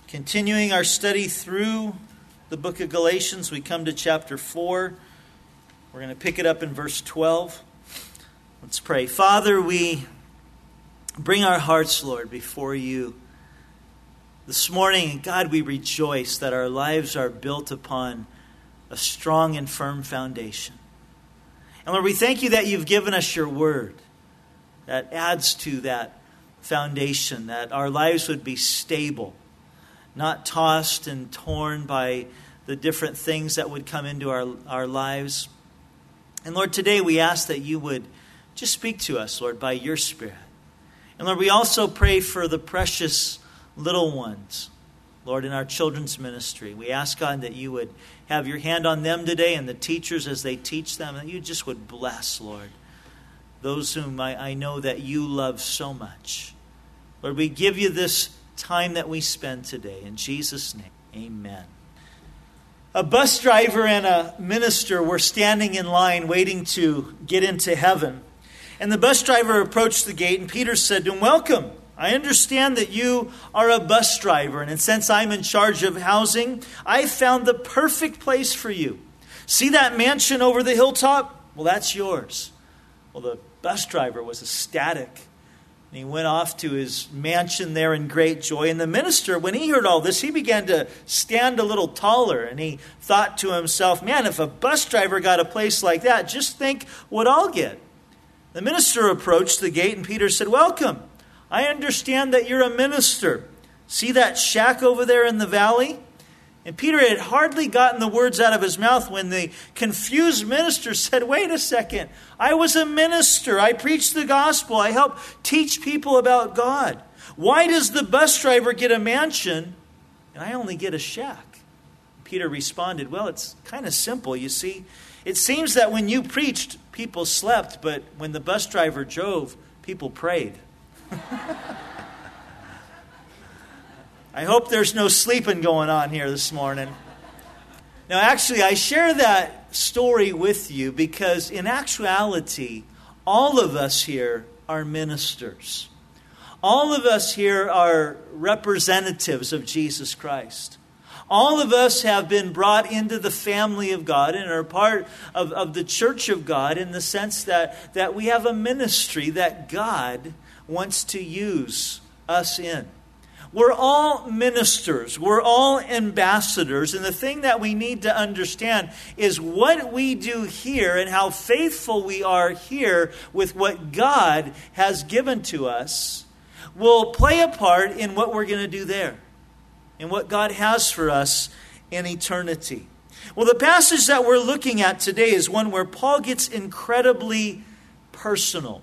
Continuing our study through the book of Galatians, we come to chapter 4. We're going to pick it up in verse 12. Let's pray. Father, we bring our hearts, Lord, before you this morning. And God, we rejoice that our lives are built upon a strong and firm foundation. And Lord, we thank you that you've given us your word that adds to that foundation, that our lives would be stable, not tossed and torn by the different things that would come into our lives. And Lord, today we ask that you would just speak to us, Lord, by your Spirit. And Lord, we also pray for the precious little ones, Lord, in our children's ministry. We ask, God, that you would have your hand on them today and the teachers as they teach them, and that you just would bless, Lord, those whom I know that you love so much. Lord, we give you this time that we spend today. In Jesus' name, amen. A bus driver and a minister were standing in line waiting to get into heaven. And the bus driver approached the gate, and Peter said to him, "Welcome. I understand that you are a bus driver, and since I'm in charge of housing, I found the perfect place for you. See that mansion over the hilltop? Well, that's yours." Well, the bus driver was ecstatic. And he went off to his mansion there in great joy. And the minister, when he heard all this, he began to stand a little taller. And he thought to himself, man, if a bus driver got a place like that, just think what I'll get. The minister approached the gate, and Peter said, "Welcome. I understand that you're a minister. See that shack over there in the valley?" And Peter had hardly gotten the words out of his mouth when the confused minister said, "Wait a second. I was a minister. I preached the gospel. I helped teach people about God. Why does the bus driver get a mansion and I only get a shack?" Peter responded, "Well, it's kind of simple. You see, it seems that when you preached, people slept, but when the bus driver drove, people prayed." I hope there's no sleeping going on here this morning. Now, actually, I share that story with you because in actuality, all of us here are ministers. All of us here are representatives of Jesus Christ. All of us have been brought into the family of God and are part of the church of God in the sense that we have a ministry that God wants to use us in. We're all ministers. We're all ambassadors. And the thing that we need to understand is what we do here and how faithful we are here with what God has given to us will play a part in what we're going to do there and what God has for us in eternity. Well, the passage that we're looking at today is one where Paul gets incredibly personal.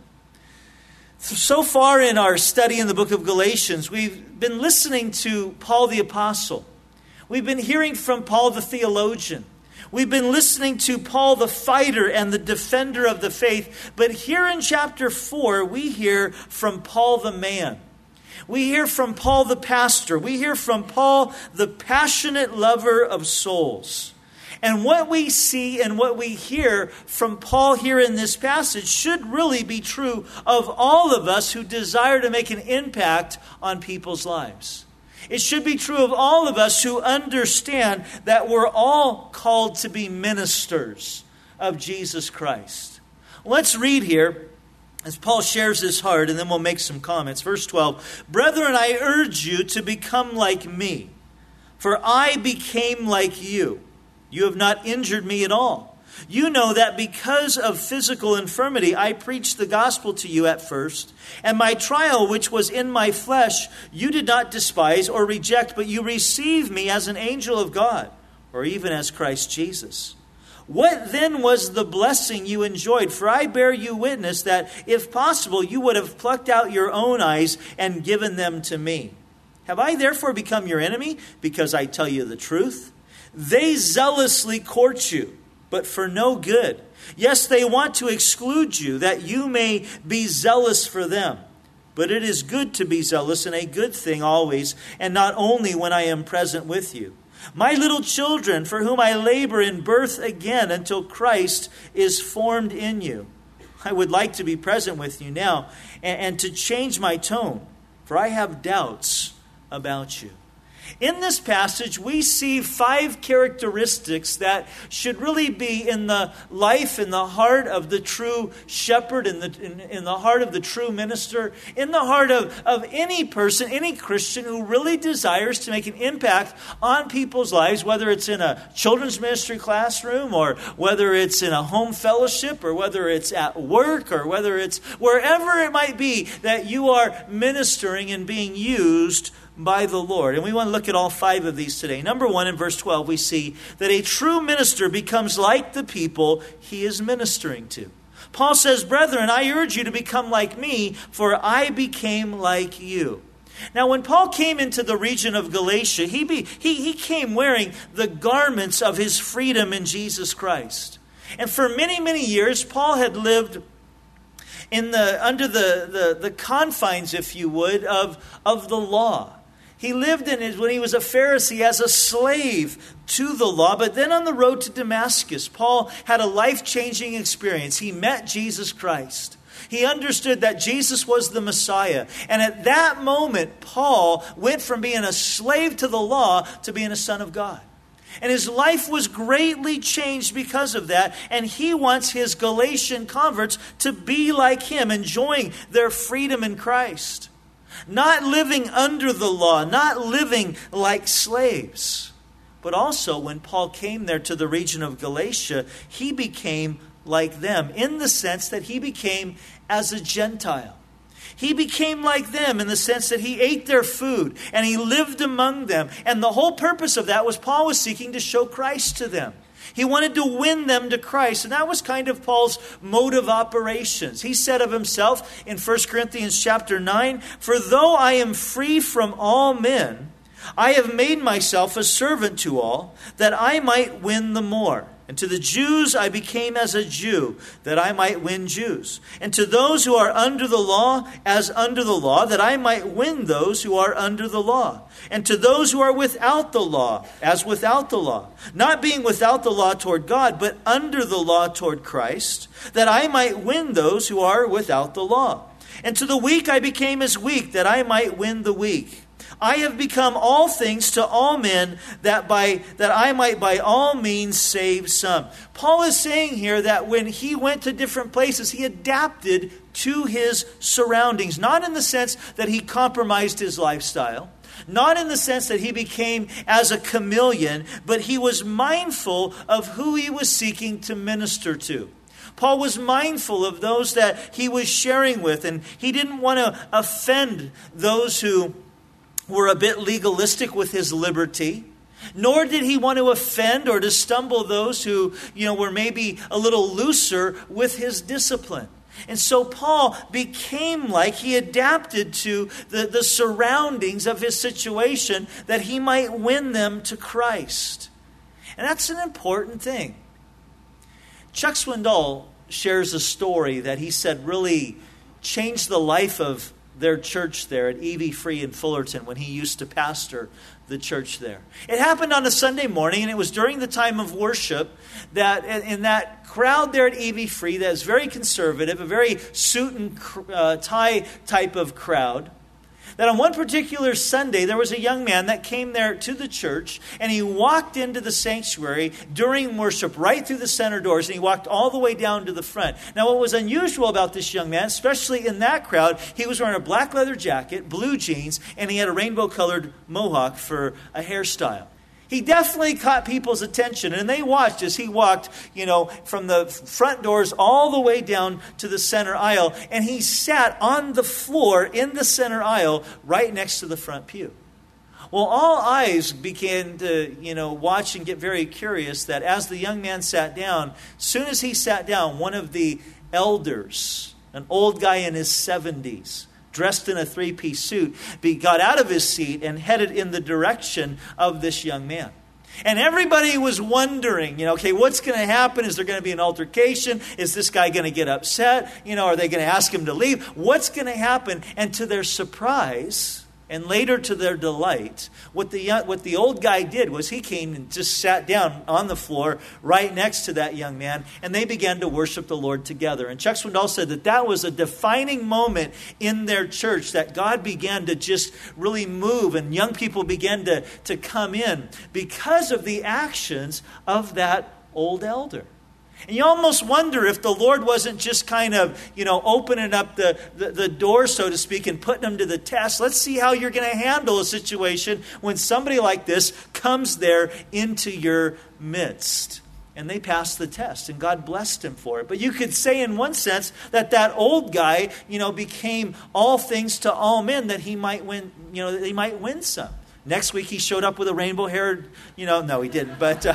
So far in our study in the book of Galatians, we've been listening to Paul the Apostle. We've been hearing from Paul the theologian. We've been listening to Paul the fighter and the defender of the faith. But here in chapter 4, we hear from Paul the man. We hear from Paul the pastor. We hear from Paul the passionate lover of souls. And what we see and what we hear from Paul here in this passage should really be true of all of us who desire to make an impact on people's lives. It should be true of all of us who understand that we're all called to be ministers of Jesus Christ. Let's read here as Paul shares his heart, and then we'll make some comments. Verse 12, "Brethren, I urge you to become like me, for I became like you. You have not injured me at all. You know that because of physical infirmity, I preached the gospel to you at first. And my trial, which was in my flesh, you did not despise or reject, but you received me as an angel of God, or even as Christ Jesus. What then was the blessing you enjoyed? For I bear you witness that, if possible, you would have plucked out your own eyes and given them to me. Have I therefore become your enemy because I tell you the truth? They zealously court you, but for no good. Yes, they want to exclude you, that you may be zealous for them. But it is good to be zealous, and a good thing always, and not only when I am present with you. My little children, for whom I labor in birth again until Christ is formed in you. I would like to be present with you now and to change my tone, for I have doubts about you." In this passage, we see 5 characteristics that should really be in the life, in the heart of the true shepherd, in the heart of the true minister, in the heart of any person, any Christian who really desires to make an impact on people's lives, whether it's in a children's ministry classroom, or whether it's in a home fellowship, or whether it's at work, or whether it's wherever it might be that you are ministering and being used by the Lord. And we want to look at all 5 of these today. Number 1, in verse 12, we see that a true minister becomes like the people he is ministering to. Paul says, "Brethren, I urge you to become like me, for I became like you." Now, when Paul came into the region of Galatia, he came wearing the garments of his freedom in Jesus Christ. And for many, many years, Paul had lived under the confines, if you would, of the law. He lived when he was a Pharisee as a slave to the law. But then on the road to Damascus, Paul had a life-changing experience. He met Jesus Christ. He understood that Jesus was the Messiah. And at that moment, Paul went from being a slave to the law to being a son of God. And his life was greatly changed because of that. And he wants his Galatian converts to be like him, enjoying their freedom in Christ. Not living under the law, not living like slaves. But also, when Paul came there to the region of Galatia, he became like them in the sense that he became as a Gentile. He became like them in the sense that he ate their food and he lived among them. And the whole purpose of that was Paul was seeking to show Christ to them. He wanted to win them to Christ. And that was kind of Paul's mode of operations. He said of himself in 1 Corinthians chapter 9, "For though I am free from all men, I have made myself a servant to all, that I might win the more. And to the Jews I became as a Jew, that I might win Jews. And to those who are under the law, as under the law, that I might win those who are under the law. And to those who are without the law, as without the law. Not being without the law toward God, but under the law toward Christ, that I might win those who are without the law. And to the weak I became as weak, that I might win the weak. I have become all things to all men, that I might by all means save some." Paul is saying here that when he went to different places, he adapted to his surroundings. Not in the sense that he compromised his lifestyle. Not in the sense that he became as a chameleon, but he was mindful of who he was seeking to minister to. Paul was mindful of those that he was sharing with, and he didn't want to offend those who were a bit legalistic with his liberty, nor did he want to offend or to stumble those who, were maybe a little looser with his discipline. And so Paul he adapted to the surroundings of his situation that he might win them to Christ. And that's an important thing. Chuck Swindoll shares a story that he said really changed the life of their church there at E.V. Free in Fullerton when he used to pastor the church there. It happened on a Sunday morning, and it was during the time of worship that in that crowd there at E.V. Free that is very conservative, a very suit and tie type of crowd, that on one particular Sunday, there was a young man that came there to the church, and he walked into the sanctuary during worship right through the center doors, and he walked all the way down to the front. Now, what was unusual about this young man, especially in that crowd, he was wearing a black leather jacket, blue jeans, and he had a rainbow-colored mohawk for a hairstyle. He definitely caught people's attention, and they watched as he walked, from the front doors all the way down to the center aisle, and he sat on the floor in the center aisle right next to the front pew. Well, all eyes began to, watch and get very curious that as the young man sat down, as soon as he sat down, one of the elders, an old guy in his 70s, dressed in a three-piece suit, got out of his seat and headed in the direction of this young man. And everybody was wondering, what's going to happen? Is there going to be an altercation? Is this guy going to get upset? Are they going to ask him to leave? What's going to happen? And to their surprise, And later, to their delight, what the old guy did was he came and just sat down on the floor right next to that young man, and they began to worship the Lord together. And Chuck Swindoll said that was a defining moment in their church, that God began to just really move, and young people began to come in because of the actions of that old elder. And you almost wonder if the Lord wasn't just kind of, opening up the door, so to speak, and putting them to the test. Let's see how you're going to handle a situation when somebody like this comes there into your midst. And they passed the test, and God blessed him for it. But you could say in one sense that old guy, became all things to all men, that he might win, that he might win some. Next week he showed up with a rainbow-haired, no, he didn't, but...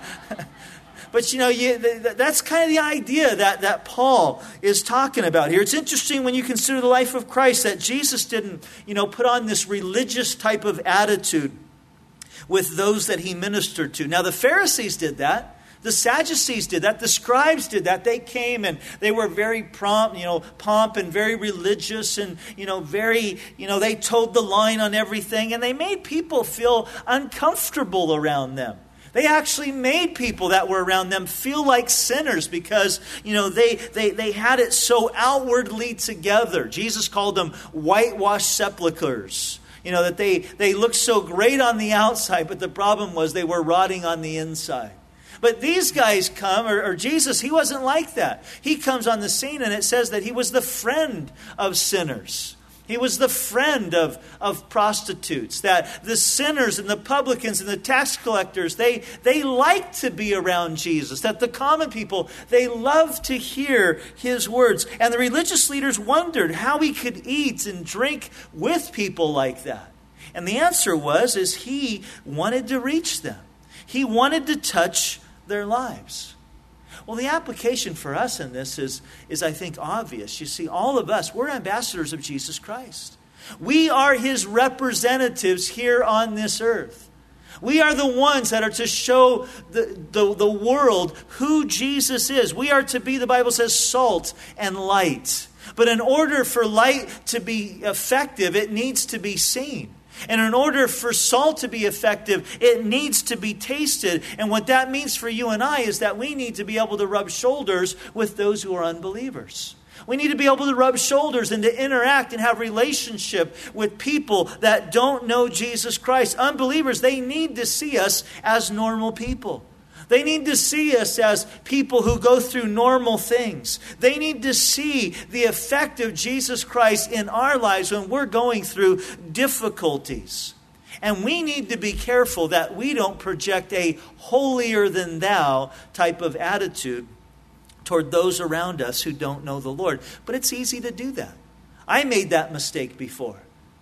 But, that's kind of the idea that Paul is talking about here. It's interesting when you consider the life of Christ that Jesus didn't, put on this religious type of attitude with those that he ministered to. Now, the Pharisees did that. The Sadducees did that. The scribes did that. They came and they were very pomp and very religious and, they towed the line on everything. And they made people feel uncomfortable around them. They actually made people that were around them feel like sinners because, they had it so outwardly together. Jesus called them whitewashed sepulchres. That they looked so great on the outside, but the problem was they were rotting on the inside. But these guys come, or Jesus, he wasn't like that. He comes on the scene and it says that he was the friend of sinners. He was the friend of prostitutes, that the sinners and the publicans and the tax collectors, they liked to be around Jesus, that the common people, they loved to hear his words. And the religious leaders wondered how he could eat and drink with people like that. And the answer is he wanted to reach them. He wanted to touch their lives. Well, the application for us in this is I think, obvious. You see, all of us, we're ambassadors of Jesus Christ. We are his representatives here on this earth. We are the ones that are to show the world who Jesus is. We are to be, the Bible says, salt and light. But in order for light to be effective, it needs to be seen. And in order for salt to be effective, it needs to be tasted. And what that means for you and I is that we need to be able to rub shoulders with those who are unbelievers. We need to be able to rub shoulders and to interact and have relationship with people that don't know Jesus Christ. Unbelievers, they need to see us as normal people. They need to see us as people who go through normal things. They need to see the effect of Jesus Christ in our lives when we're going through difficulties. And we need to be careful that we don't project a holier-than-thou type of attitude toward those around us who don't know the Lord. But it's easy to do that. I made that mistake before.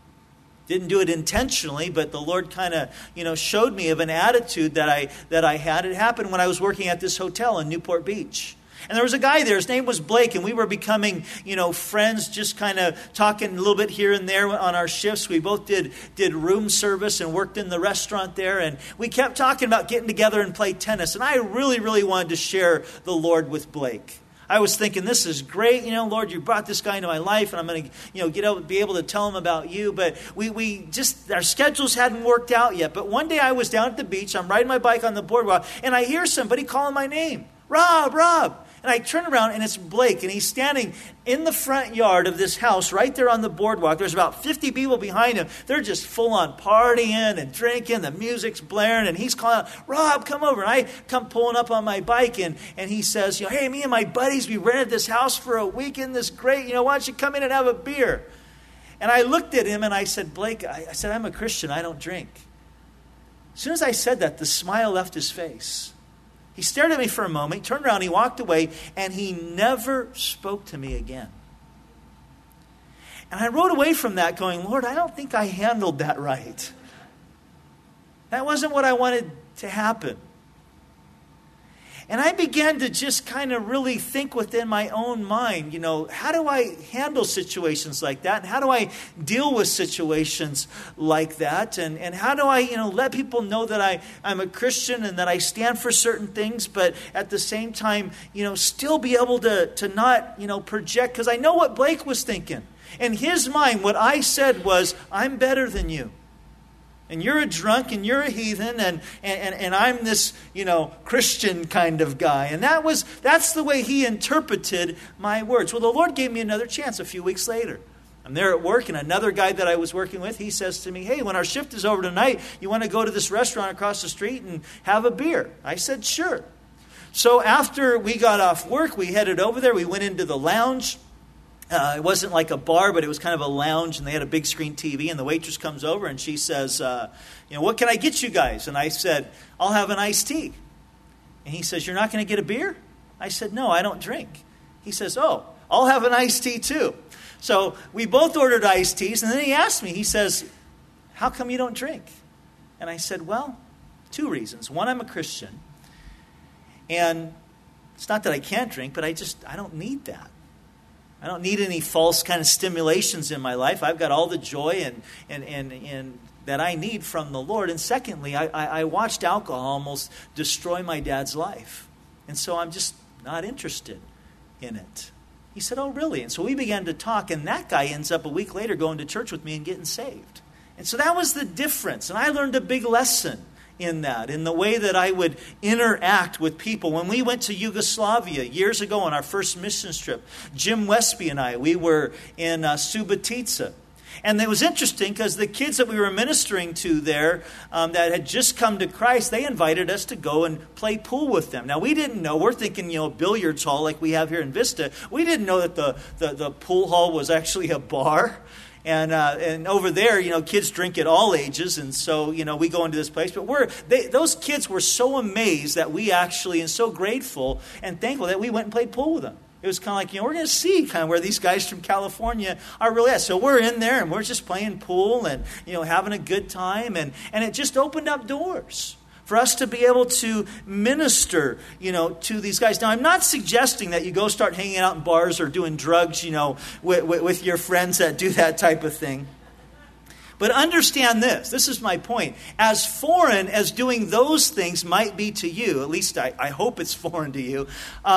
Didn't do it intentionally, but the Lord kind of, showed me of an attitude that I had. It happened when I was working at this hotel in Newport Beach. And there was a guy there, his name was Blake, and we were becoming, friends, just kind of talking a little bit here and there on our shifts. We both did room service and worked in the restaurant there, and we kept talking about getting together and play tennis. And I really, really wanted to share the Lord with Blake. I was thinking, this is great, Lord, you brought this guy into my life, and I'm going to, be able to tell him about you. But we just, our schedules hadn't worked out yet. But one day I was down at the beach, I'm riding my bike on the boardwalk, and I hear somebody calling my name, Rob. And I turn around, and it's Blake, and he's standing in the front yard of this house right there on the boardwalk. There's about 50 people behind him. They're just full on partying and drinking. The music's blaring, and he's calling out, Rob, come over. And I come pulling up on my bike, and he says, hey, me and my buddies, we rented this house for a weekend. This is great. Why don't you come in and have a beer? And I looked at him, and I said, Blake, I said, I'm a Christian. I don't drink. As soon as I said that, the smile left his face. He stared at me for a moment, he turned around, he walked away, and he never spoke to me again. And I rode away from that going, Lord, I don't think I handled that right. That wasn't what I wanted to happen. And I began to just kind of really think within my own mind, how do I handle situations like that? And how do I deal with situations like that? And how do I, let people know that I'm a Christian and that I stand for certain things, but at the same time, still be able to not, project? Because I know what Blake was thinking. In his mind, what I said was, I'm better than you. And you're a drunk, and you're a heathen, and I'm this, Christian kind of guy. And that's the way he interpreted my words. Well, the Lord gave me another chance a few weeks later. I'm there at work, and another guy that I was working with, he says to me, hey, when our shift is over tonight, you want to go to this restaurant across the street and have a beer? I said, sure. So after we got off work, we headed over there. We went into the lounge. It wasn't like a bar, but it was kind of a lounge, and they had a big screen TV, and the waitress comes over, and she says, what can I get you guys? And I said, I'll have an iced tea. And he says, you're not going to get a beer? I said, no, I don't drink. He says, oh, I'll have an iced tea too. So we both ordered iced teas, and then he asked me, he says, how come you don't drink? And I said, well, 2 reasons. One, I'm a Christian, and it's not that I can't drink, but I don't need that. I don't need any false kind of stimulations in my life. I've got all the joy and that I need from the Lord. And secondly, I watched alcohol almost destroy my dad's life. And so I'm just not interested in it. He said, oh, really? And so we began to talk, and that guy ends up a week later going to church with me and getting saved. And so that was the difference. And I learned a big lesson in that, in the way that I would interact with people. When we went to Yugoslavia years ago on our first missions trip, Jim Westby and I, we were in Subotica. And it was interesting because the kids that we were ministering to there that had just come to Christ, they invited us to go and play pool with them. Now, we didn't know. We're thinking, billiards hall like we have here in Vista. We didn't know that the pool hall was actually a bar. And over there, kids drink at all ages. And so, we go into this place. But those kids were so amazed that we actually, and so grateful and thankful that we went and played pool with them. It was kind of like, we're going to see kind of where these guys from California are really at. So we're in there and we're just playing pool and, having a good time. And it just opened up doors for us to be able to minister, to these guys. Now, I'm not suggesting that you go start hanging out in bars or doing drugs, with your friends that do that type of thing. But understand this. This is my point. As foreign as doing those things might be to you, at least I hope it's foreign to you,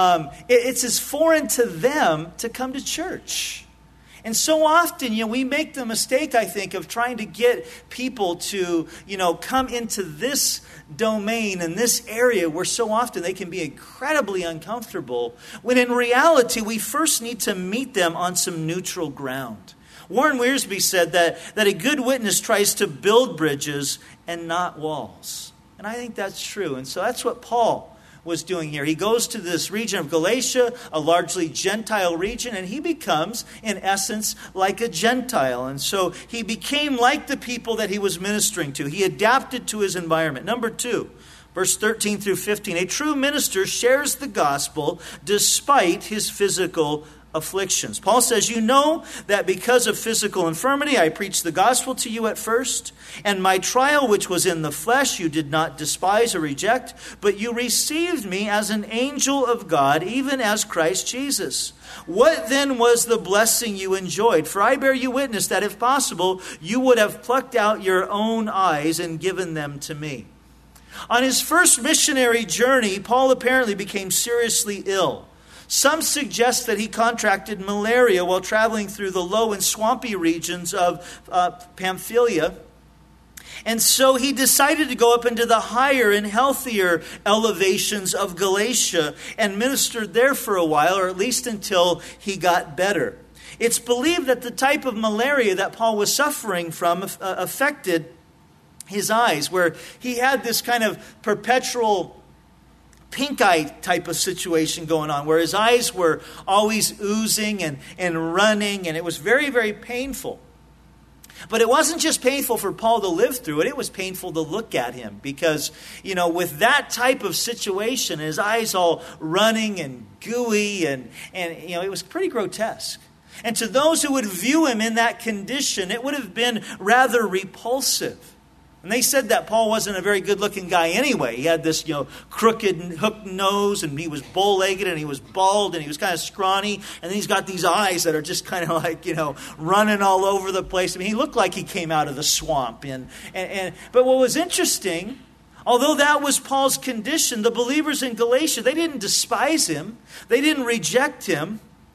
it's as foreign to them to come to church. And so often, we make the mistake, I think, of trying to get people to, come into this domain and this area where so often they can be incredibly uncomfortable, when in reality, we first need to meet them on some neutral ground. Warren Wiersbe said that a good witness tries to build bridges and not walls. And I think that's true. And so that's what Paul was doing here. He goes to this region of Galatia, a largely Gentile region, and he becomes, in essence, like a Gentile. And so he became like the people that he was ministering to. He adapted to his environment. Number 2, verse 13 through 15. A true minister shares the gospel despite his physical afflictions. Paul says, you know that because of physical infirmity, I preached the gospel to you at first, and my trial which was in the flesh you did not despise or reject, but you received me as an angel of God, even as Christ Jesus. What then was the blessing you enjoyed? For I bear you witness that if possible, you would have plucked out your own eyes and given them to me. On his first missionary journey, Paul apparently became seriously ill. Some suggest that he contracted malaria while traveling through the low and swampy regions of Pamphylia. And so he decided to go up into the higher and healthier elevations of Galatia and ministered there for a while, or at least until he got better. It's believed that the type of malaria that Paul was suffering from affected his eyes, where he had this kind of perpetual pink eye type of situation going on, where his eyes were always oozing and running, and it was very, very painful. But it wasn't just painful for Paul to live through it, it was painful to look at him, because, with that type of situation, his eyes all running and gooey, and it was pretty grotesque. And to those who would view him in that condition, it would have been rather repulsive. And they said that Paul wasn't a very good-looking guy anyway. He had this, crooked, hooked nose, and he was bow-legged, and he was bald, and he was kind of scrawny. And then he's got these eyes that are just kind of like, running all over the place. I mean, he looked like he came out of the swamp. But what was interesting, although that was Paul's condition, the believers in Galatia, they didn't despise him. They didn't reject him.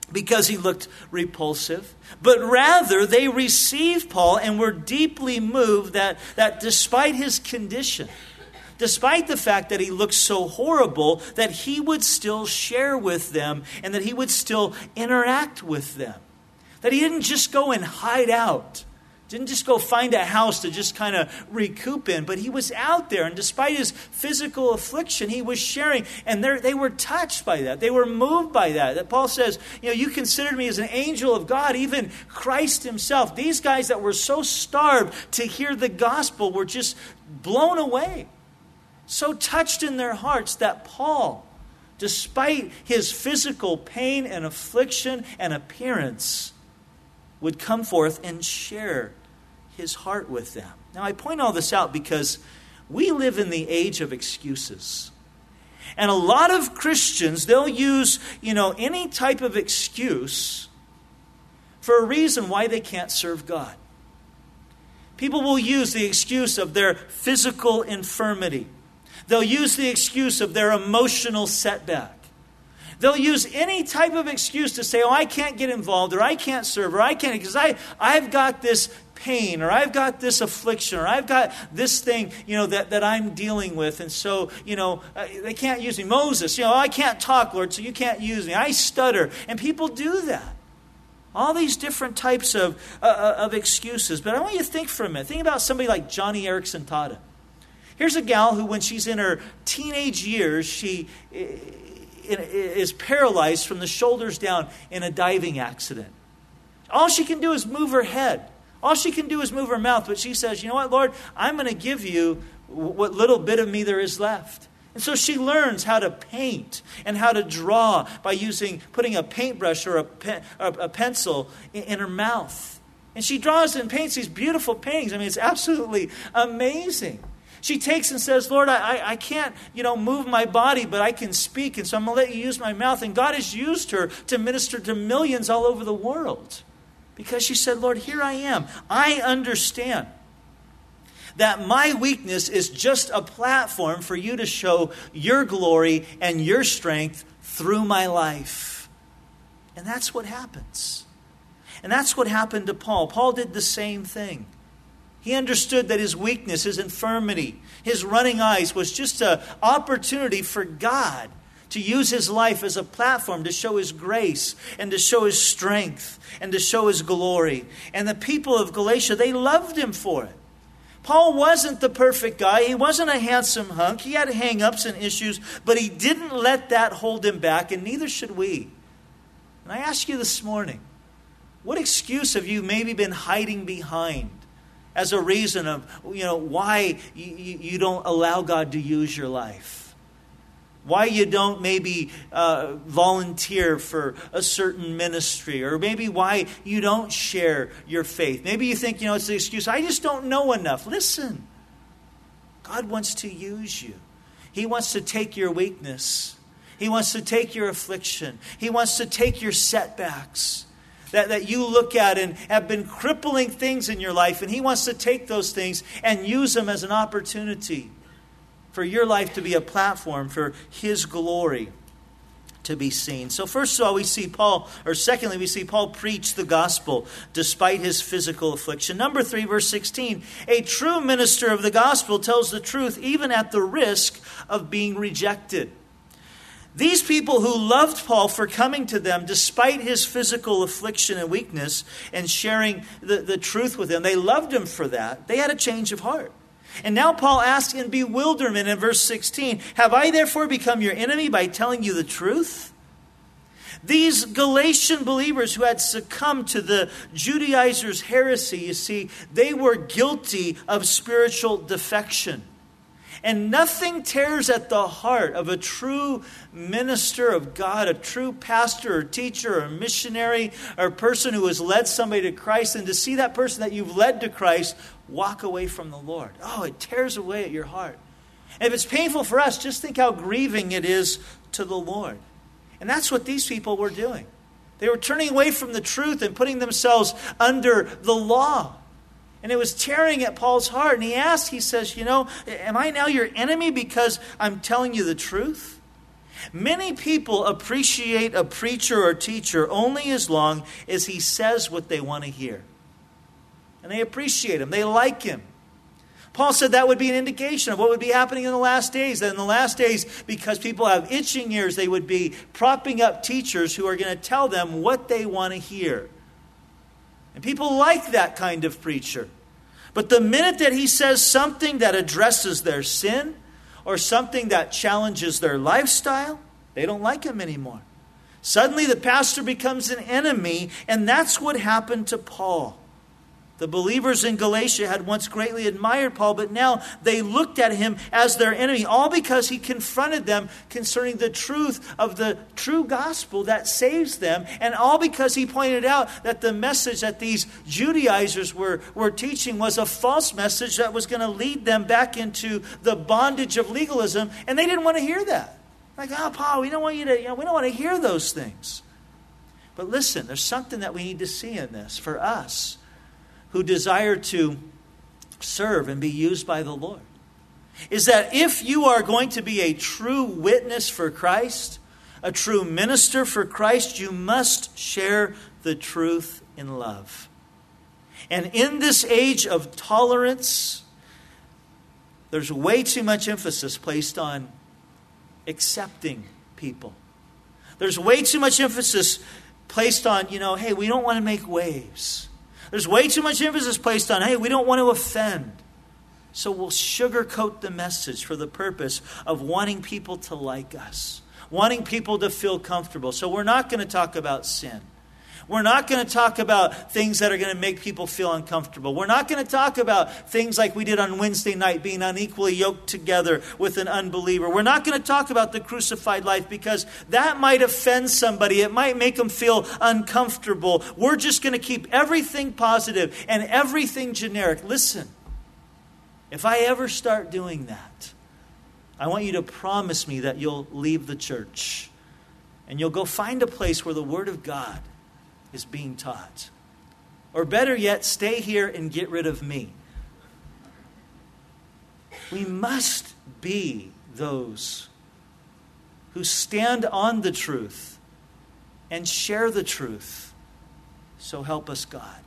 because he looked repulsive, but rather they received Paul and were deeply moved that despite his condition, despite the fact that he looked so horrible, that he would still share with them and that he would still interact with them. That he didn't just go and hide out. Didn't just go find a house to just kind of recoup in, but he was out there, and despite his physical affliction, he was sharing, and they were touched by that. They were moved by that. That Paul says, you considered me as an angel of God, even Christ himself. These guys that were so starved to hear the gospel were just blown away, so touched in their hearts that Paul, despite his physical pain and affliction and appearance, would come forth and share his heart with them. Now, I point all this out because we live in the age of excuses. And a lot of Christians, they'll use, any type of excuse for a reason why they can't serve God. People will use the excuse of their physical infirmity. They'll use the excuse of their emotional setback. They'll use any type of excuse to say, I can't get involved, or I can't serve, or I can't, because I've got this pain, or I've got this affliction, or I've got this thing, that I'm dealing with. And so, they can't use me. Moses, I can't talk, Lord, so you can't use me. I stutter. And people do that. All these different types of excuses. But I want you to think for a minute. Think about somebody like Johnny Erickson Tada. Here's a gal who, when she's in her teenage years, she is paralyzed from the shoulders down in a diving accident. All she can do is move her head. All she can do is move her mouth. But she says, you know what, Lord? I'm going to give you what little bit of me there is left. And so she learns how to paint and how to draw by putting a paintbrush or a pencil in her mouth. And she draws and paints these beautiful paintings. I mean, it's absolutely amazing. She takes and says, Lord, I can't, move my body, but I can speak, and so I'm going to let you use my mouth. And God has used her to minister to millions all over the world because she said, Lord, here I am. I understand that my weakness is just a platform for you to show your glory and your strength through my life. And that's what happens. And that's what happened to Paul. Paul did the same thing. He understood that his weakness, his infirmity, his running eyes was just an opportunity for God to use his life as a platform to show his grace and to show his strength and to show his glory. And the people of Galatia, they loved him for it. Paul wasn't the perfect guy. He wasn't a handsome hunk. He had hang-ups and issues, but he didn't let that hold him back, and neither should we. And I ask you this morning, what excuse have you maybe been hiding behind as a reason of, why you don't allow God to use your life? Why you don't maybe volunteer for a certain ministry, or maybe why you don't share your faith. Maybe you think, it's the excuse, I just don't know enough. Listen, God wants to use you. He wants to take your weakness. He wants to take your affliction. He wants to take your setbacks that you look at and have been crippling things in your life, and He wants to take those things and use them as an opportunity for your life to be a platform for His glory to be seen. So first of all, we see Paul preach the gospel despite his physical affliction. Number 3, verse 16, a true minister of the gospel tells the truth even at the risk of being rejected. These people who loved Paul for coming to them despite his physical affliction and weakness and sharing the truth with him, they loved him for that. They had a change of heart. And now Paul asks in bewilderment in verse 16, have I therefore become your enemy by telling you the truth? These Galatian believers who had succumbed to the Judaizers' heresy, you see, they were guilty of spiritual defection. And nothing tears at the heart of a true minister of God, a true pastor or teacher or missionary or person who has led somebody to Christ, and to see that person that you've led to Christ walk away from the Lord. Oh, it tears away at your heart. And if it's painful for us, just think how grieving it is to the Lord. And that's what these people were doing. They were turning away from the truth and putting themselves under the law. And it was tearing at Paul's heart. And he says, am I now your enemy because I'm telling you the truth? Many people appreciate a preacher or teacher only as long as he says what they want to hear. And they appreciate him. They like him. Paul said that would be an indication of what would be happening in the last days. That in the last days, because people have itching ears, they would be propping up teachers who are going to tell them what they want to hear. And people like that kind of preacher. But the minute that he says something that addresses their sin or something that challenges their lifestyle, they don't like him anymore. Suddenly the pastor becomes an enemy, and that's what happened to Paul. The believers in Galatia had once greatly admired Paul, but now they looked at him as their enemy, all because he confronted them concerning the truth of the true gospel that saves them, and all because he pointed out that the message that these Judaizers were teaching was a false message that was going to lead them back into the bondage of legalism, and they didn't want to hear that. Like, Paul, we don't want to hear those things. But listen, there's something that we need to see in this for us who desire to serve and be used by the Lord, is that if you are going to be a true witness for Christ, a true minister for Christ, you must share the truth in love. And in this age of tolerance, there's way too much emphasis placed on accepting people. There's way too much emphasis placed on, hey, we don't want to make waves. There's way too much emphasis placed on, hey, we don't want to offend. So we'll sugarcoat the message for the purpose of wanting people to like us, wanting people to feel comfortable. So we're not going to talk about sin. We're not going to talk about things that are going to make people feel uncomfortable. We're not going to talk about things like we did on Wednesday night, being unequally yoked together with an unbeliever. We're not going to talk about the crucified life because that might offend somebody. It might make them feel uncomfortable. We're just going to keep everything positive and everything generic. Listen, if I ever start doing that, I want you to promise me that you'll leave the church and you'll go find a place where the Word of God is being taught. Or better yet, stay here and get rid of me. We must be those who stand on the truth and share the truth. So help us God.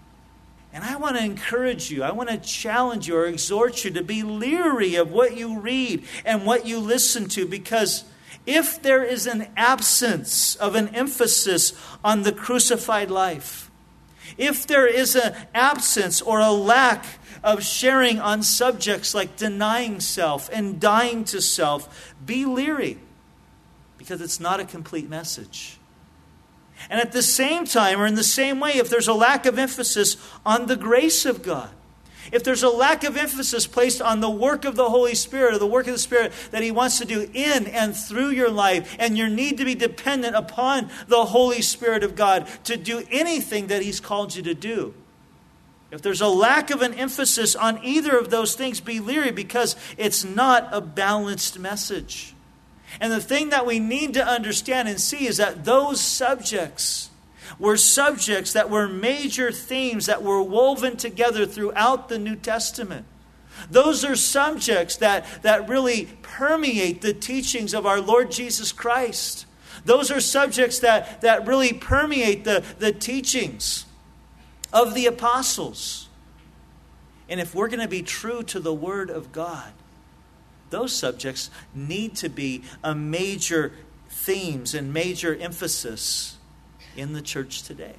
And I want to encourage you, I want to challenge you or exhort you to be leery of what you read and what you listen to, because if there is an absence of an emphasis on the crucified life, if there is an absence or a lack of sharing on subjects like denying self and dying to self, be leery, because it's not a complete message. And at the same time, or in the same way, if there's a lack of emphasis on the grace of God, if there's a lack of emphasis placed on the work of the Holy Spirit, or the work of the Spirit that He wants to do in and through your life, and your need to be dependent upon the Holy Spirit of God to do anything that He's called you to do, if there's a lack of an emphasis on either of those things, be leery, because it's not a balanced message. And the thing that we need to understand and see is that those subjects were subjects that were major themes that were woven together throughout the New Testament. Those are subjects that really permeate the teachings of our Lord Jesus Christ. Those are subjects that really permeate the teachings of the apostles. And if we're going to be true to the Word of God, those subjects need to be a major themes and major emphasis in the church today.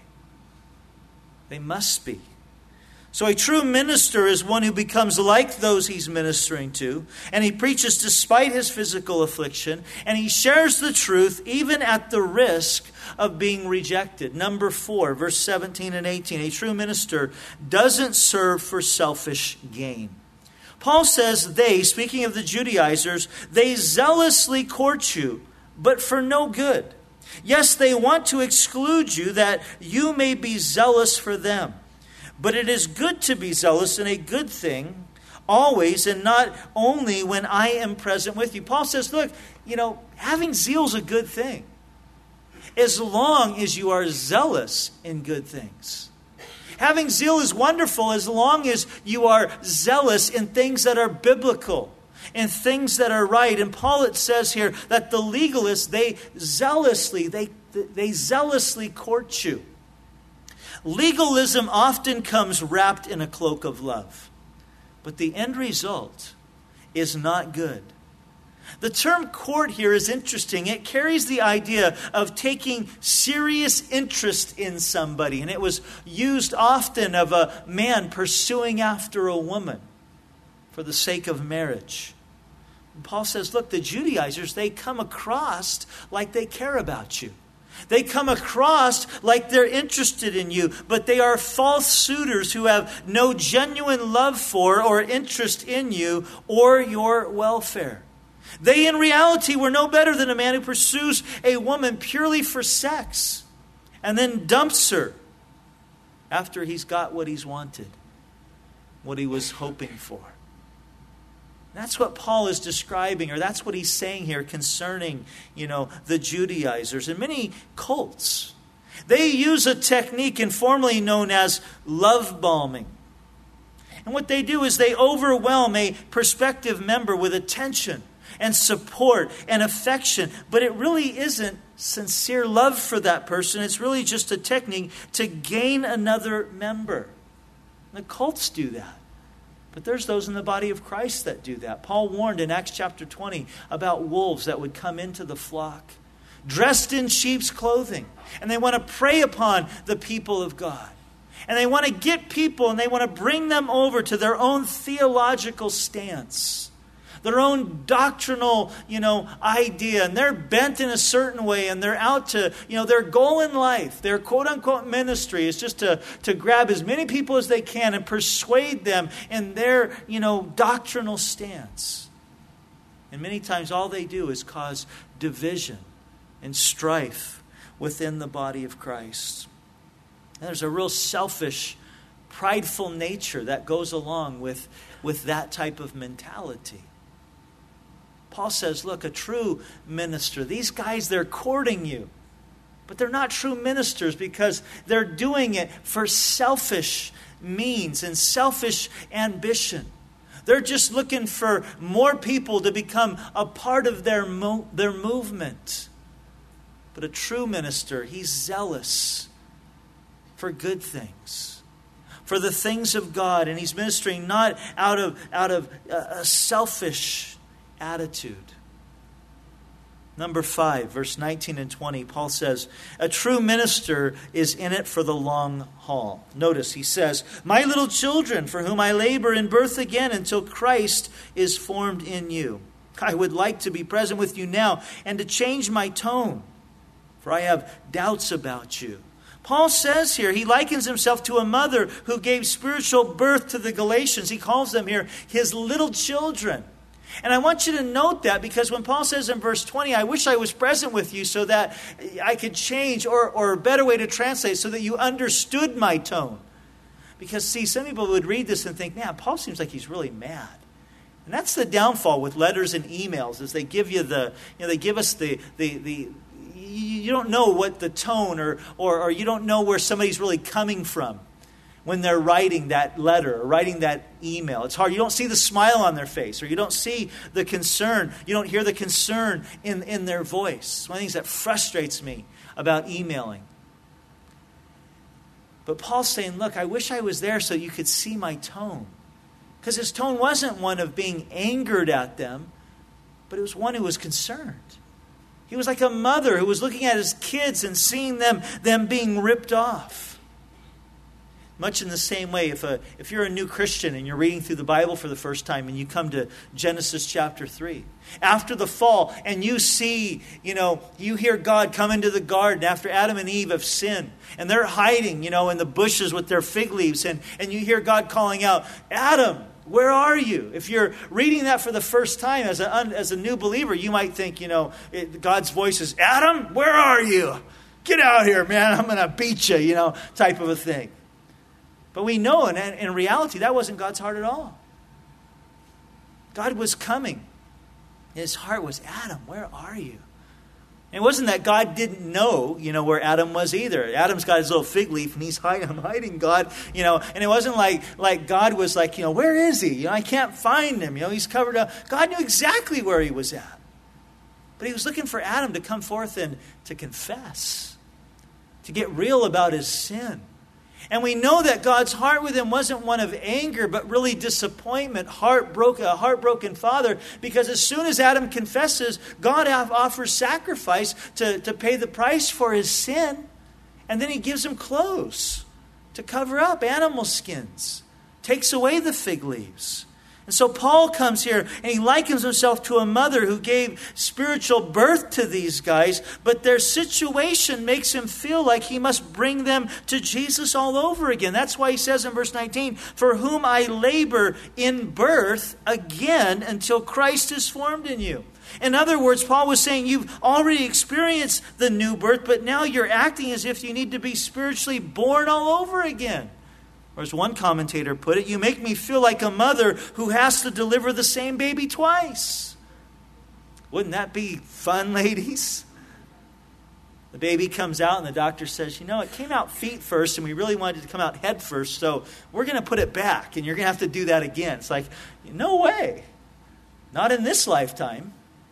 They must be. So a true minister is one who becomes like those he's ministering to, and he preaches despite his physical affliction, and he shares the truth even at the risk of being rejected. Number 4, verse 17 and 18. A true minister doesn't serve for selfish gain. Paul says they, speaking of the Judaizers, they zealously court you, but for no good. Yes, they want to exclude you that you may be zealous for them. But it is good to be zealous in a good thing, always, and not only when I am present with you. Paul says, look, having zeal is a good thing, as long as you are zealous in good things. Having zeal is wonderful as long as you are zealous in things that are biblical. in things that are right. And Paul, it says here that the legalists, they zealously court you. Legalism often comes wrapped in a cloak of love, but the end result is not good. The term court here is interesting. It carries the idea of taking serious interest in somebody. And it was used often of a man pursuing after a woman for the sake of marriage. And Paul says, look, the Judaizers, they come across like they care about you. They come across like they're interested in you, but they are false suitors who have no genuine love for or interest in you or your welfare. They, in reality, were no better than a man who pursues a woman purely for sex and then dumps her after he's got what he's wanted, what he was hoping for. That's what Paul is describing, or that's what he's saying here concerning, the Judaizers and many cults. They use a technique informally known as love bombing. And what they do is they overwhelm a prospective member with attention and support and affection, but it really isn't sincere love for that person. It's really just a technique to gain another member. The cults do that. But there's those in the body of Christ that do that. Paul warned in Acts chapter 20 about wolves that would come into the flock, dressed in sheep's clothing. And they want to prey upon the people of God. And they want to get people and they want to bring them over to their own theological stance, their own doctrinal, idea. And they're bent in a certain way and they're out to, their goal in life, their quote-unquote ministry is just to grab as many people as they can and persuade them in their, doctrinal stance. And many times all they do is cause division and strife within the body of Christ. And there's a real selfish, prideful nature that goes along with that type of mentality. Paul says, look, a true minister, these guys, they're courting you. But they're not true ministers because they're doing it for selfish means and selfish ambition. They're just looking for more people to become a part of their movement. But a true minister, he's zealous for good things, for the things of God. And he's ministering not out of a selfish attitude. Number 5, verse 19 and 20, Paul says, a true minister is in it for the long haul. Notice, he says, my little children, for whom I labor in birth again until Christ is formed in you. I would like to be present with you now and to change my tone, for I have doubts about you. Paul says here, he likens himself to a mother who gave spiritual birth to the Galatians. He calls them here his little children. And I want you to note that because when Paul says in verse 20, I wish I was present with you so that I could change, or a better way to translate, so that you understood my tone. Because, see, some people would read this and think, man, Paul seems like he's really mad. And that's the downfall with letters and emails, is they give you they give us the you don't know what the tone or you don't know where somebody's really coming from when they're writing that letter or writing that email. It's hard. You don't see the smile on their face, or you don't see the concern. You don't hear the concern in their voice. One of the things that frustrates me about emailing. But Paul's saying, look, I wish I was there so you could see my tone. Because his tone wasn't one of being angered at them, but it was one who was concerned. He was like a mother who was looking at his kids and seeing them being ripped off. Much in the same way, if you're a new Christian and you're reading through the Bible for the first time and you come to Genesis chapter 3, after the fall, and you see, you hear God come into the garden after Adam and Eve have sinned, and they're hiding, in the bushes with their fig leaves, and you hear God calling out, Adam, where are you? If you're reading that for the first time as a new believer, you might think, God's voice is, Adam, where are you? Get out here, man, I'm going to beat you, type of a thing. But we know, and in reality, that wasn't God's heart at all. God was coming. His heart was, Adam, where are you? And it wasn't that God didn't know, where Adam was either. Adam's got his little fig leaf and he's hiding. I'm hiding, God, And it wasn't like God was like, where is he? I can't find him. He's covered up. God knew exactly where he was at. But he was looking for Adam to come forth and to confess, to get real about his sin. And we know that God's heart with him wasn't one of anger, but really disappointment, a heartbroken father. Because as soon as Adam confesses, God offers sacrifice to pay the price for his sin. And then he gives him clothes to cover up, animal skins, takes away the fig leaves. And so Paul comes here and he likens himself to a mother who gave spiritual birth to these guys, but their situation makes him feel like he must bring them to Jesus all over again. That's why he says in verse 19, "For whom I labor in birth again until Christ is formed in you." In other words, Paul was saying you've already experienced the new birth, but now you're acting as if you need to be spiritually born all over again. Or as one commentator put it, you make me feel like a mother who has to deliver the same baby twice. Wouldn't that be fun, ladies? The baby comes out and the doctor says, it came out feet first and we really wanted it to come out head first, so we're going to put it back and you're going to have to do that again. It's like, no way. Not in this lifetime.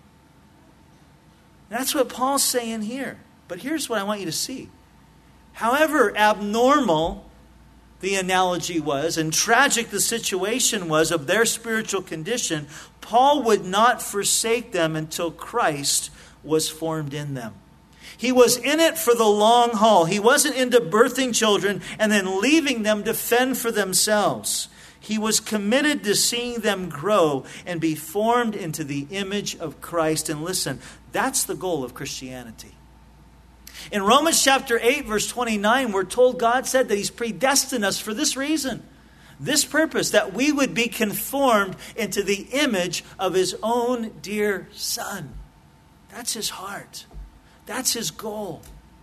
That's what Paul's saying here. But here's what I want you to see. However abnormal the analogy was, and tragic the situation was of their spiritual condition, Paul would not forsake them until Christ was formed in them. He was in it for the long haul. He wasn't into birthing children and then leaving them to fend for themselves. He was committed to seeing them grow and be formed into the image of Christ. And listen, that's the goal of Christianity. In Romans chapter 8, verse 29, we're told God said that He's predestined us for this reason, this purpose, that we would be conformed into the image of His own dear Son. That's His heart. That's His goal.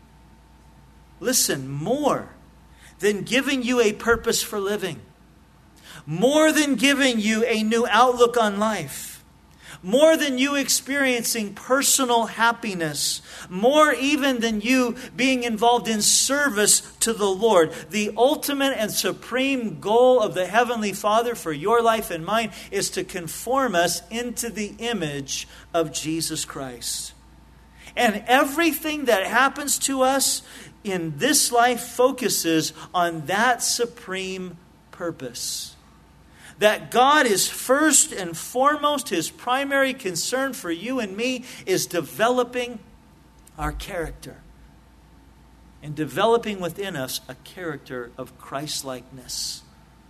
Listen, more than giving you a purpose for living, more than giving you a new outlook on life, more than you experiencing personal happiness, more even than you being involved in service to the Lord, the ultimate and supreme goal of the Heavenly Father for your life and mine is to conform us into the image of Jesus Christ. And everything that happens to us in this life focuses on that supreme purpose. That God is first and foremost, His primary concern for you and me is developing our character. And developing within us a character of Christ-likeness.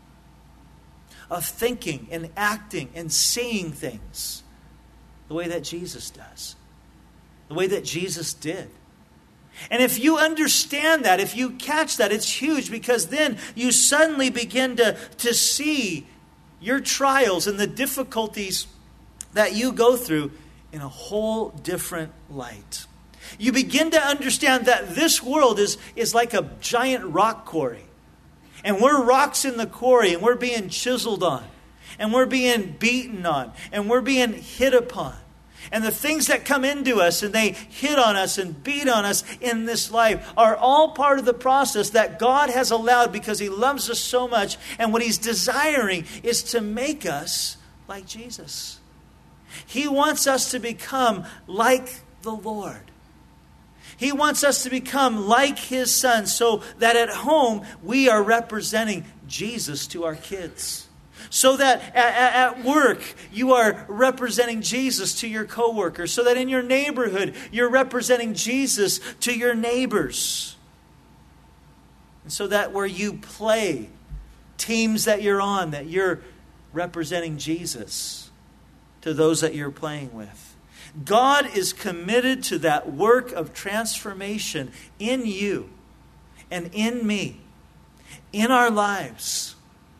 Of thinking and acting and seeing things the way that Jesus does. The way that Jesus did. And if you understand that, if you catch that, it's huge, because then you suddenly begin to see your trials and the difficulties that you go through in a whole different light. You begin to understand that this world is like a giant rock quarry. And we're rocks in the quarry, and we're being chiseled on. And we're being beaten on. And we're being hit upon. And the things that come into us and they hit on us and beat on us in this life are all part of the process that God has allowed because He loves us so much. And what He's desiring is to make us like Jesus. He wants us to become like the Lord. He wants us to become like His Son so that at home we are representing Jesus to our kids. So that at work, you are representing Jesus to your coworkers. So that in your neighborhood, you're representing Jesus to your neighbors. And so that where you play, teams that you're on, that you're representing Jesus to those that you're playing with. God is committed to that work of transformation in you and in me, in our lives.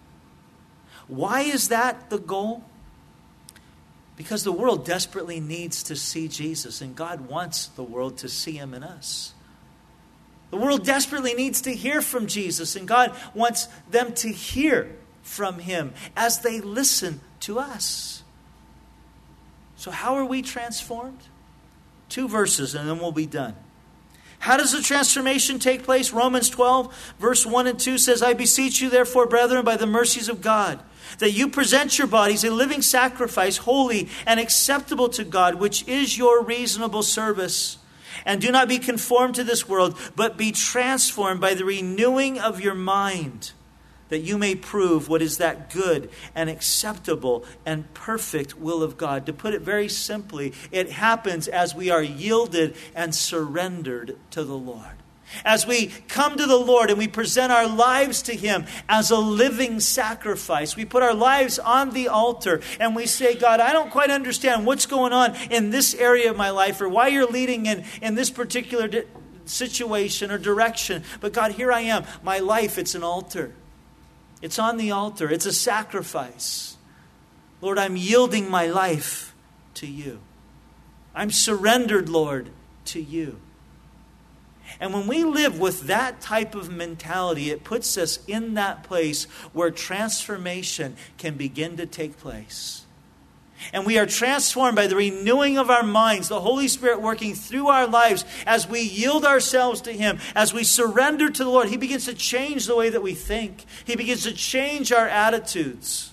Why is that the goal? Because the world desperately needs to see Jesus, and God wants the world to see Him in us. The world desperately needs to hear from Jesus, and God wants them to hear from Him as they listen to us. So how are we transformed? 2 verses and then we'll be done. How does the transformation take place? Romans 12, verse 1 and 2 says, I beseech you therefore, brethren, by the mercies of God, that you present your bodies a living sacrifice, holy and acceptable to God, which is your reasonable service. And do not be conformed to this world, but be transformed by the renewing of your mind, that you may prove what is that good and acceptable and perfect will of God. To put it very simply, it happens as we are yielded and surrendered to the Lord. As we come to the Lord and we present our lives to Him as a living sacrifice. We put our lives on the altar and we say, God, I don't quite understand what's going on in this area of my life or why you're leading in this particular situation or direction. But God, here I am. My life, it's an altar. It's on the altar. It's a sacrifice. Lord, I'm yielding my life to you. I'm surrendered, Lord, to you. And when we live with that type of mentality, it puts us in that place where transformation can begin to take place. And we are transformed by the renewing of our minds, the Holy Spirit working through our lives as we yield ourselves to Him, as we surrender to the Lord. He begins to change the way that we think. He begins to change our attitudes.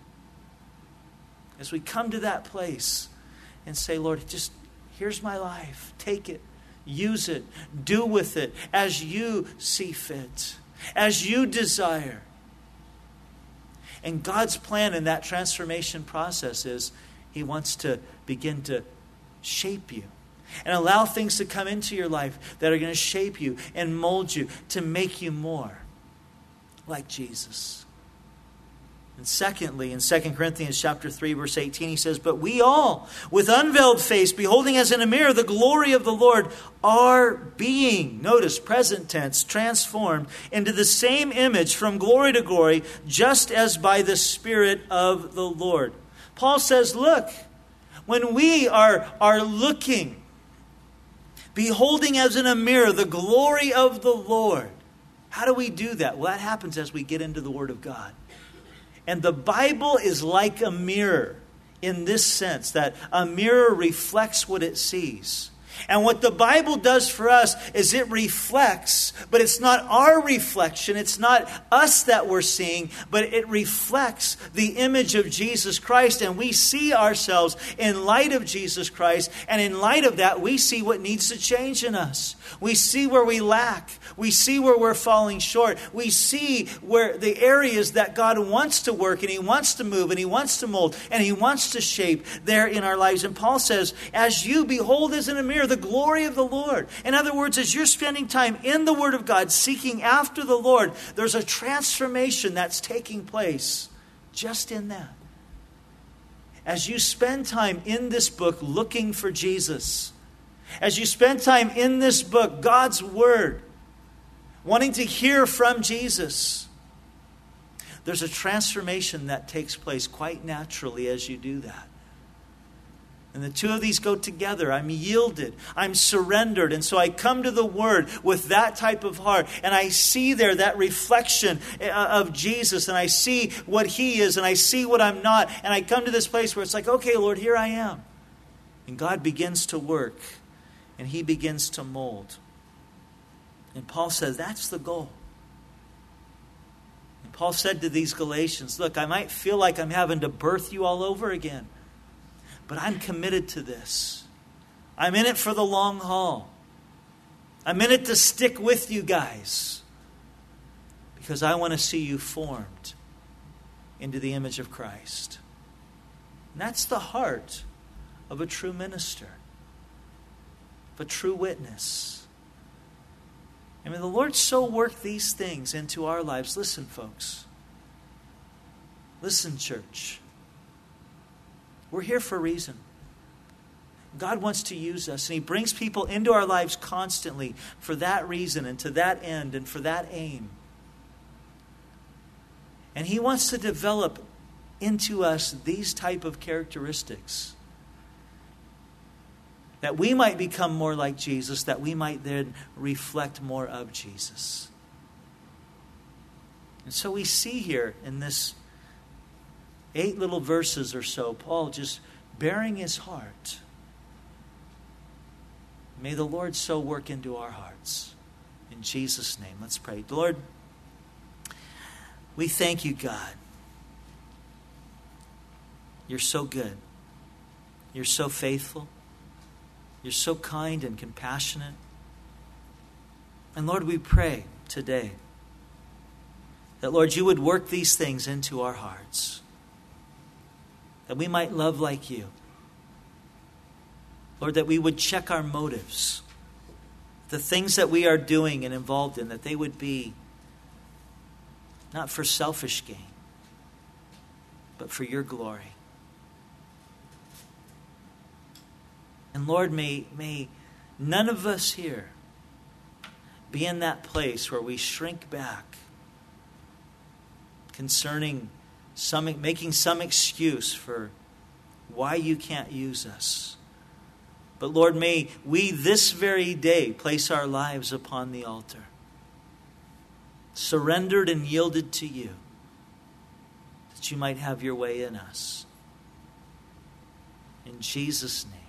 As we come to that place and say, Lord, just here's my life. Take it. Use it. Do with it as you see fit, as you desire. And God's plan in that transformation process is He wants to begin to shape you and allow things to come into your life that are going to shape you and mold you to make you more like Jesus. And secondly, in 2 Corinthians chapter 3, verse 18, he says, but we all, with unveiled face, beholding as in a mirror the glory of the Lord, are being, notice, present tense, transformed into the same image from glory to glory, just as by the Spirit of the Lord. Paul says, look, when we are looking, beholding as in a mirror the glory of the Lord, how do we do that? Well, that happens as we get into the Word of God. And the Bible is like a mirror in this sense, that a mirror reflects what it sees. And what the Bible does for us is it reflects, but it's not our reflection. It's not us that we're seeing, but it reflects the image of Jesus Christ. And we see ourselves in light of Jesus Christ. And in light of that, we see what needs to change in us. We see where we lack. We see where we're falling short. We see where the areas that God wants to work and He wants to move and He wants to mold and He wants to shape there in our lives. And Paul says, as you behold as in a mirror the glory of the Lord. In other words, as you're spending time in the Word of God, seeking after the Lord, there's a transformation that's taking place just in that. As you spend time in this book looking for Jesus, as you spend time in this book, God's Word, wanting to hear from Jesus, there's a transformation that takes place quite naturally as you do that. And the two of these go together. I'm yielded. I'm surrendered. And so I come to the Word with that type of heart. And I see there that reflection of Jesus. And I see what He is. And I see what I'm not. And I come to this place where it's like, okay, Lord, here I am. And God begins to work. And He begins to mold. And Paul says that's the goal. And Paul said to these Galatians, look, I might feel like I'm having to birth you all over again. But I'm committed to this. I'm in it for the long haul. I'm in it to stick with you guys. Because I want to see you formed into the image of Christ. And that's the heart of a true minister. Of a true witness. I mean, the Lord so worked these things into our lives. Listen, folks. Listen, church. We're here for a reason. God wants to use us, and He brings people into our lives constantly for that reason and to that end and for that aim. And He wants to develop into us these type of characteristics that we might become more like Jesus, that we might then reflect more of Jesus. And so we see here in this 8 little verses or so, Paul just bearing his heart. May the Lord so work into our hearts. In Jesus' name, let's pray. Lord, we thank you, God. You're so good. You're so faithful. You're so kind and compassionate. And Lord, we pray today that, Lord, you would work these things into our hearts, that we might love like you. Lord, that we would check our motives, the things that we are doing and involved in, that they would be not for selfish gain, but for your glory. And Lord, may none of us here be in that place where we shrink back concerning making some excuse for why you can't use us. But Lord, may we this very day place our lives upon the altar, surrendered and yielded to you, that you might have your way in us. In Jesus' name.